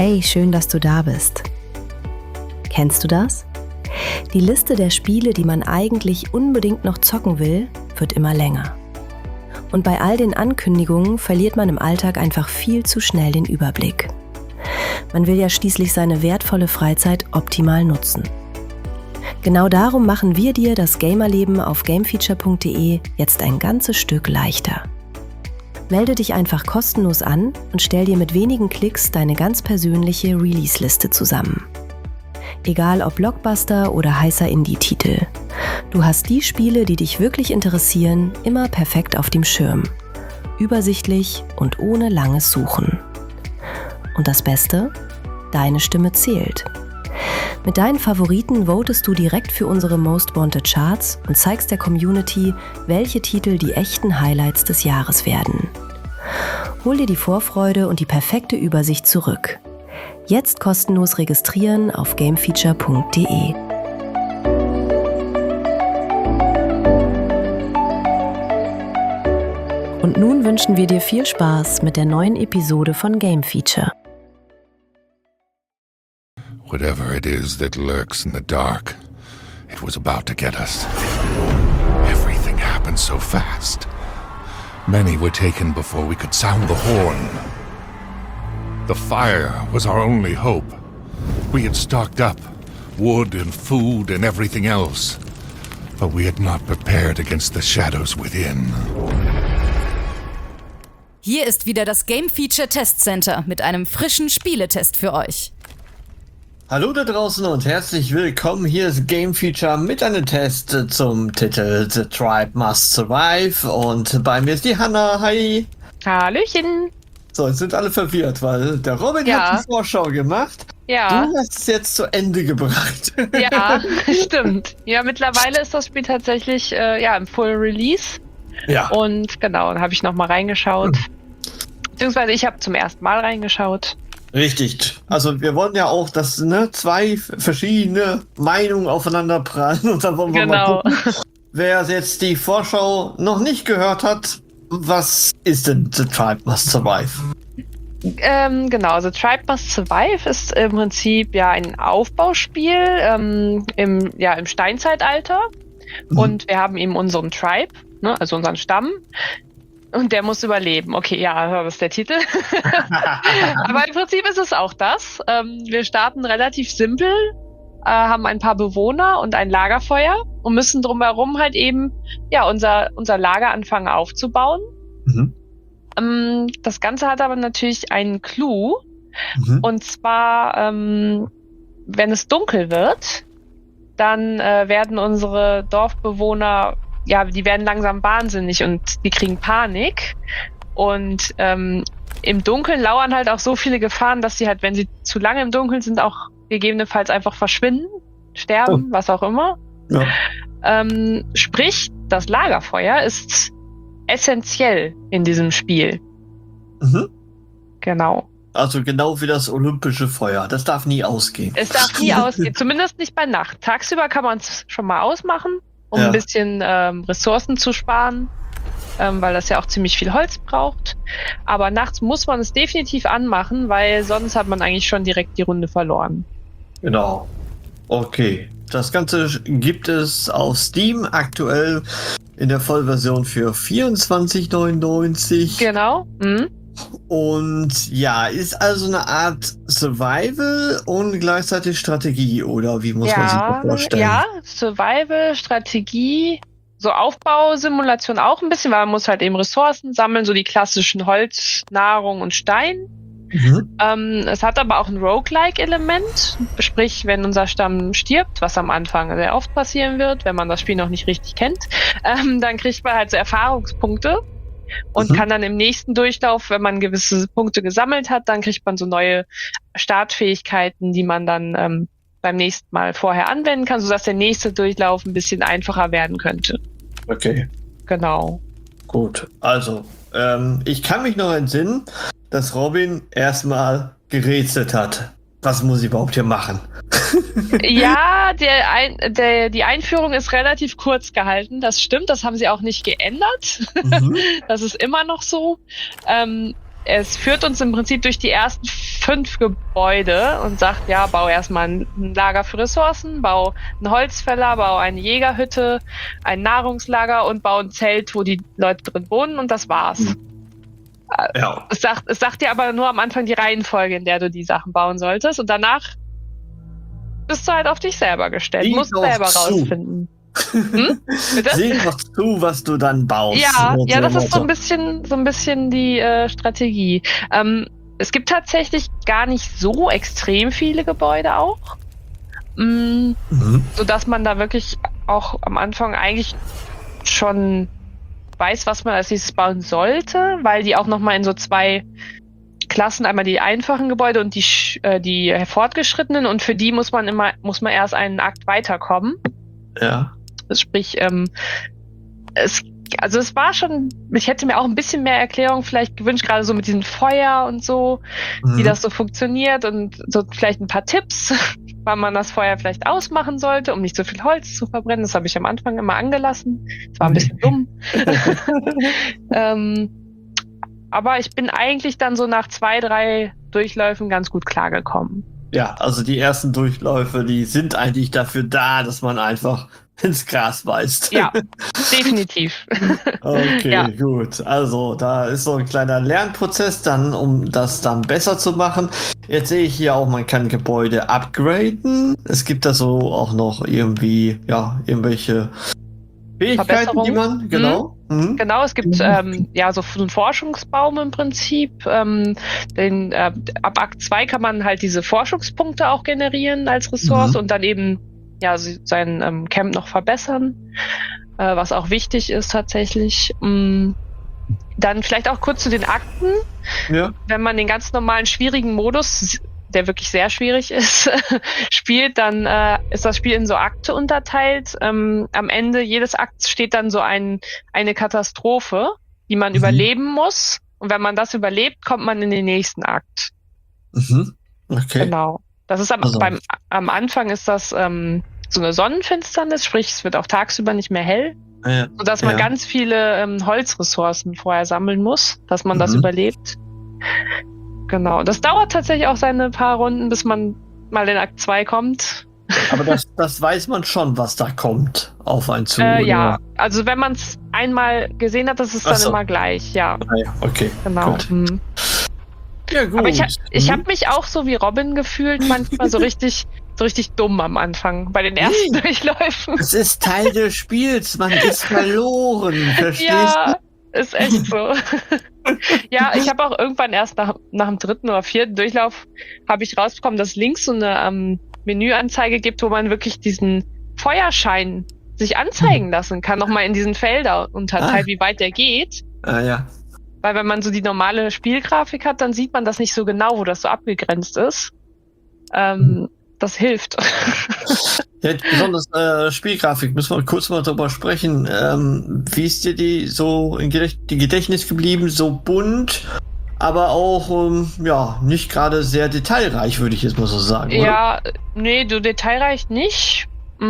Hey, schön, dass du da bist. Kennst du das? Die Liste der Spiele, die man eigentlich unbedingt noch zocken will, wird immer länger. Und bei all den Ankündigungen verliert man im Alltag einfach viel zu schnell den Überblick. Man will ja schließlich seine wertvolle Freizeit optimal nutzen. Genau darum machen wir dir das Gamerleben auf gamefeature.de jetzt ein ganzes Stück leichter. Melde dich einfach kostenlos an und stell dir mit wenigen Klicks deine ganz persönliche Release-Liste zusammen. Egal ob Blockbuster oder heißer Indie-Titel. Du hast die Spiele, die dich wirklich interessieren, immer perfekt auf dem Schirm. Übersichtlich und ohne langes Suchen. Und das Beste? Deine Stimme zählt. Mit deinen Favoriten votest du direkt für unsere Most Wanted Charts und zeigst der Community, welche Titel die echten Highlights des Jahres werden. Hol dir die Vorfreude und die perfekte Übersicht zurück. Jetzt kostenlos registrieren auf gamefeature.de. Und nun wünschen wir dir viel Spaß mit der neuen Episode von Game Feature. Whatever it is that lurks in the dark, it was about to get us. Everything happened so fast. Many were taken before we could sound the horn. The fire was our only hope. We had stocked up, wood and food and everything else. But we had not prepared against the shadows within. Hier ist wieder das Game Feature Test Center mit einem frischen Spieletest für euch. Hallo da draußen und herzlich willkommen. Hier ist Game Feature mit einem Test zum Titel The Tribe Must Survive. Und bei mir ist die Hanna. Hi. Hallöchen. So, jetzt sind alle verwirrt, weil der Robin hat die Vorschau gemacht. Ja. Du hast es jetzt zu Ende gebracht. Ja, stimmt. Ja, mittlerweile ist das Spiel tatsächlich im Full Release. Ja. Und genau, dann habe ich nochmal reingeschaut. Beziehungsweise ich habe zum ersten Mal reingeschaut. Richtig. Also wir wollen ja auch, dass zwei verschiedene Meinungen aufeinander prallen. Und dann wollen wir mal gucken, wer jetzt die Vorschau noch nicht gehört hat. Was ist denn The Tribe Must Survive? Genau, The Tribe Must Survive ist im Prinzip ein Aufbauspiel im Steinzeitalter. Und wir haben eben unseren Tribe, also unseren Stamm. Und der muss überleben. Okay, ja, das ist der Titel. Aber im Prinzip ist es auch das. Wir starten relativ simpel, haben ein paar Bewohner und ein Lagerfeuer und müssen drumherum halt eben unser Lager anfangen aufzubauen. Mhm. Das Ganze hat aber natürlich einen Clou. Mhm. Und zwar, wenn es dunkel wird, dann werden unsere Dorfbewohner die werden langsam wahnsinnig und die kriegen Panik. Und im Dunkeln lauern halt auch so viele Gefahren, dass sie halt, wenn sie zu lange im Dunkeln sind, auch gegebenenfalls einfach verschwinden, sterben, was auch immer. Ja. Sprich, das Lagerfeuer ist essentiell in diesem Spiel. Mhm. Genau. Also genau wie das olympische Feuer. Das darf nie ausgehen. Es darf nie ausgehen, zumindest nicht bei Nacht. Tagsüber kann man es schon mal ausmachen, um ein bisschen Ressourcen zu sparen, weil das ja auch ziemlich viel Holz braucht. Aber nachts muss man es definitiv anmachen, weil sonst hat man eigentlich schon direkt die Runde verloren. Genau. Okay. Das Ganze gibt es auf Steam aktuell in der Vollversion für 24,99. Genau. Mhm. Und ist also eine Art Survival und gleichzeitig Strategie, oder wie muss man sich das vorstellen? Ja, Survival, Strategie, so Aufbausimulation auch ein bisschen, weil man muss halt eben Ressourcen sammeln, so die klassischen Holz, Nahrung und Stein. Mhm. Es hat aber auch ein Roguelike-Element, sprich, wenn unser Stamm stirbt, was am Anfang sehr oft passieren wird, wenn man das Spiel noch nicht richtig kennt, dann kriegt man halt so Erfahrungspunkte. Und kann dann im nächsten Durchlauf, wenn man gewisse Punkte gesammelt hat, dann kriegt man so neue Startfähigkeiten, die man dann beim nächsten Mal vorher anwenden kann, sodass der nächste Durchlauf ein bisschen einfacher werden könnte. Okay. Genau. Gut, also ich kann mich noch entsinnen, dass Robin erstmal gerätselt hat. Was muss ich überhaupt hier machen? Ja, die Einführung ist relativ kurz gehalten. Das stimmt, das haben sie auch nicht geändert. Mhm. Das ist immer noch so. es führt uns im Prinzip durch die ersten 5 Gebäude und sagt, ja, bau erstmal ein Lager für Ressourcen, bau einen Holzfäller, bau eine Jägerhütte, ein Nahrungslager und bau ein Zelt, wo die Leute drin wohnen, und das war's. Ja. Es sagt dir aber nur am Anfang die Reihenfolge, in der du die Sachen bauen solltest, und danach bist du halt auf dich selber gestellt. Du musst selber rausfinden. Sieh doch zu, was du dann baust. Ja, das ist so ein bisschen die Strategie. Es gibt tatsächlich gar nicht so extrem viele Gebäude auch, sodass man da wirklich auch am Anfang eigentlich schon weiß, was man als nächstes bauen sollte, weil die auch nochmal in so 2 Klassen, einmal die einfachen Gebäude und die fortgeschrittenen, und für die muss man erst einen Akt weiterkommen. Ja. Sprich, es war schon, ich hätte mir auch ein bisschen mehr Erklärung vielleicht gewünscht, gerade so mit diesem Feuer und so, wie das so funktioniert, und so vielleicht ein paar Tipps, wann man das Feuer vielleicht ausmachen sollte, um nicht so viel Holz zu verbrennen. Das habe ich am Anfang immer angelassen. Das war ein bisschen dumm. Aber ich bin eigentlich dann so nach 2, 3 Durchläufen ganz gut klargekommen. Ja, also die ersten Durchläufe, die sind eigentlich dafür da, dass man einfach ins Gras beißt. Ja, definitiv. Okay, ja. Gut. Also da ist so ein kleiner Lernprozess dann, um das dann besser zu machen. Jetzt sehe ich hier auch, man kann Gebäude upgraden. Es gibt da so auch noch irgendwie, ja, irgendwelche Fähigkeiten, die man, genau. Genau, es gibt so einen Forschungsbaum im Prinzip. Ab Akt 2 kann man halt diese Forschungspunkte auch generieren als Ressource und dann eben sein Camp noch verbessern, was auch wichtig ist tatsächlich. Dann vielleicht auch kurz zu den Akten. Ja. Wenn man den ganz normalen schwierigen Modus, der wirklich sehr schwierig ist, spielt, dann ist das Spiel in so Akte unterteilt. Am Ende jedes Akts steht dann so eine Katastrophe, die man überleben muss. Und wenn man das überlebt, kommt man in den nächsten Akt. Okay. Genau. Das ist am Anfang ist das so eine Sonnenfinsternis, sprich es wird auch tagsüber nicht mehr hell, sodass man ganz viele Holzressourcen vorher sammeln muss, dass man das überlebt. Genau, das dauert tatsächlich auch seine paar Runden, bis man mal in Akt 2 kommt. Aber das weiß man schon, was da kommt auf einen zu. Ja, also wenn man es einmal gesehen hat, das ist dann immer gleich, ja. Okay. Genau. Ja, gut. Aber ich habe mich auch so wie Robin gefühlt, manchmal so richtig dumm am Anfang bei den ersten Durchläufen. Es ist Teil des Spiels, man ist verloren, verstehst du? Ja, ist echt so. Ja, ich habe auch irgendwann erst nach dem 3. oder 4. Durchlauf habe ich rausbekommen, dass links so eine Menüanzeige gibt, wo man wirklich diesen Feuerschein sich anzeigen lassen kann, nochmal in diesen Felder unterteilt, wie weit der geht. Ja. Weil wenn man so die normale Spielgrafik hat, dann sieht man das nicht so genau, wo das so abgegrenzt ist. Das hilft. Ja, besonders Spielgrafik, müssen wir kurz mal drüber sprechen. Wie ist dir die so in die Gedächtnis geblieben? So bunt, aber auch nicht gerade sehr detailreich, würde ich jetzt mal so sagen. Ja, oder? Nee, so detailreich nicht.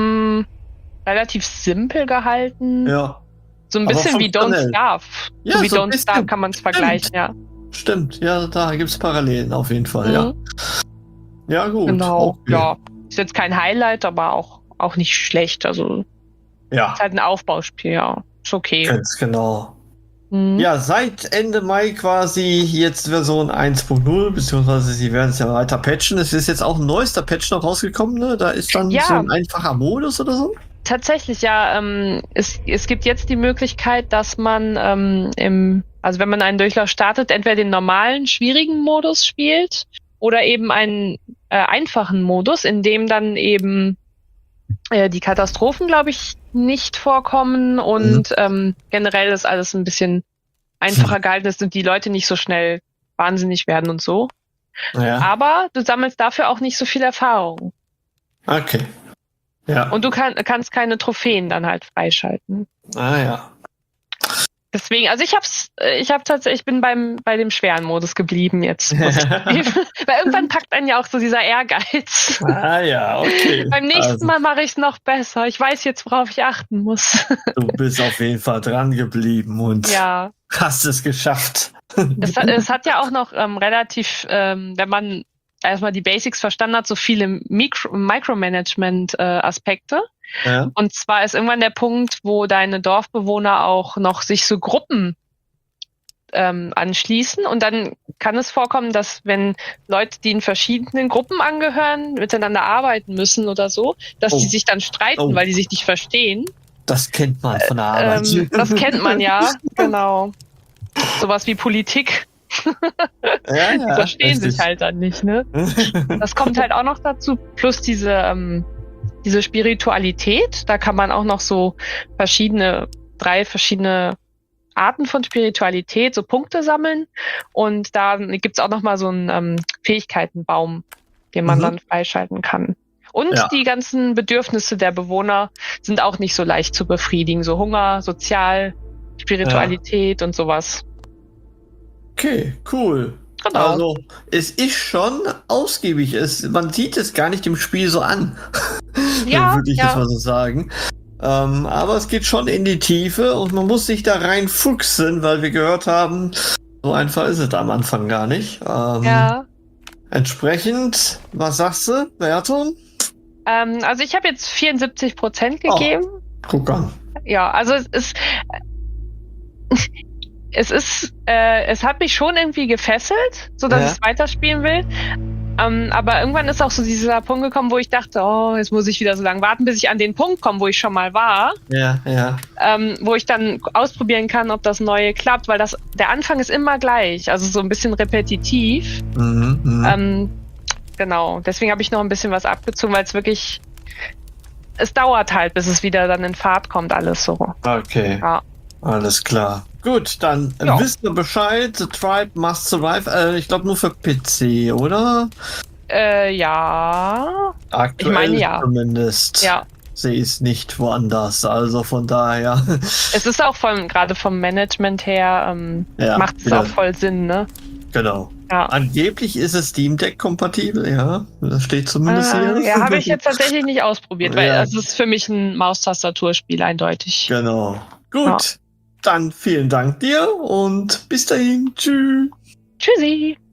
Relativ simpel gehalten. Ja. So ein bisschen wie Don't Starve. Ja, so wie Don't Starve kann man es vergleichen, ja. Stimmt, ja, da gibt es Parallelen auf jeden Fall, ja. Ja, gut. Genau, okay. Ja. Ist jetzt kein Highlight, aber auch nicht schlecht. Also, ist halt ein Aufbauspiel, ja. Ist okay. Ganz genau. Ja, seit Ende Mai quasi jetzt Version 1.0, beziehungsweise sie werden es ja weiter patchen. Es ist jetzt auch ein neuester Patch noch rausgekommen, ne? Da ist dann so ein einfacher Modus oder so. Tatsächlich, ja. Es gibt jetzt die Möglichkeit, dass man also wenn man einen Durchlauf startet, entweder den normalen, schwierigen Modus spielt oder eben einen einfachen Modus, in dem dann eben die Katastrophen, glaube ich, nicht vorkommen und generell ist alles ein bisschen einfacher gehalten ist und die Leute nicht so schnell wahnsinnig werden und so. Ja. Aber du sammelst dafür auch nicht so viel Erfahrung. Okay. Ja. Und du kannst keine Trophäen dann halt freischalten. Ja. Deswegen, also ich bin bei dem schweren Modus geblieben jetzt. Weil irgendwann packt einen ja auch so dieser Ehrgeiz. Ja, okay. Beim nächsten Mal mache ich es noch besser. Ich weiß jetzt, worauf ich achten muss. Du bist auf jeden Fall dran geblieben und. Ja. Hast es geschafft. Es hat ja auch noch relativ, wenn man erstmal die Basics verstanden hat, so viele Micromanagement-Aspekte. Ja. Und zwar ist irgendwann der Punkt, wo deine Dorfbewohner auch noch sich so Gruppen anschließen. Und dann kann es vorkommen, dass wenn Leute, die in verschiedenen Gruppen angehören, miteinander arbeiten müssen oder so, dass die sich dann streiten, weil die sich nicht verstehen. Das kennt man von der Arbeit. Das kennt man ja, genau. Sowas wie Politik. Ja, Die verstehen sich halt dann nicht, ne? Das kommt halt auch noch dazu, plus diese Spiritualität. Da kann man auch noch so drei verschiedene Arten von Spiritualität, so Punkte sammeln. Und da gibt's auch noch mal so einen Fähigkeitenbaum, den man dann freischalten kann. Und die ganzen Bedürfnisse der Bewohner sind auch nicht so leicht zu befriedigen. So Hunger, Sozial, Spiritualität und sowas. Okay, cool. Genau. Also, es ist schon ausgiebig. Man sieht es gar nicht im Spiel so an. Ja, würde ich jetzt mal so sagen. Aber es geht schon in die Tiefe und man muss sich da reinfuchsen, weil wir gehört haben, so einfach ist es am Anfang gar nicht. Entsprechend, was sagst du, Wertung? Also ich habe jetzt 74% gegeben. Oh, guck an. Ja, also es hat mich schon irgendwie gefesselt, so dass ich es weiterspielen will. Aber irgendwann ist auch so dieser Punkt gekommen, wo ich dachte, jetzt muss ich wieder so lange warten, bis ich an den Punkt komme, wo ich schon mal war. Ja. Wo ich dann ausprobieren kann, ob das Neue klappt, weil der Anfang ist immer gleich, also so ein bisschen repetitiv. Genau, deswegen habe ich noch ein bisschen was abgezogen, weil es dauert halt, bis es wieder dann in Fahrt kommt, alles so. Okay. Ja. Alles klar. Gut, dann wisst ihr Bescheid. The Tribe Must Survive. Ich glaube nur für PC, oder? Ja. Aktuell ich meine, ja. Zumindest. Ja. Sehe ich es nicht woanders. Also von daher. Es ist auch gerade vom Management her, macht es auch voll Sinn, ne? Genau. Ja. Angeblich ist es Steam Deck kompatibel, ja. Das steht zumindest hier. Ja, habe ich jetzt tatsächlich nicht ausprobiert, weil es ist für mich ein Maustastaturspiel eindeutig. Genau. Gut. Dann vielen Dank dir und bis dahin. Tschüss. Tschüssi.